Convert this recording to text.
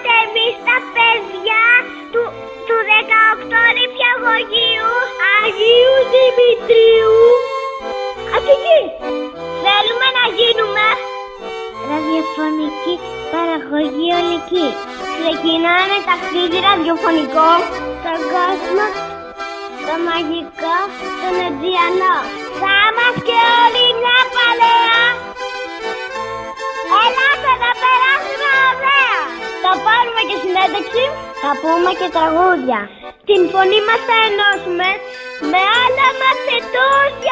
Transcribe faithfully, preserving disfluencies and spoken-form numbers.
είμαστε εμείς τα παιδιά του, του δεκαοκτώ νηπιαγωγείου Αγίου Δημητρίου. Από εκεί. Θέλουμε να γίνουμε ραδιοφωνική παραγωγή ολική. Ξεκινάμε ταξίδι ραδιοφωνικό στον κόσμο, το μαγικό, τον Αιτζιανό. Θα είμαστε όλοι μια παρέα. Ελάτε να περάσουμε ωραία. Θα πάρουμε και συνέντευξη, θα πούμε και τραγούδια. Την φωνή μας θα ενώσουμε με άλλα μας εντός.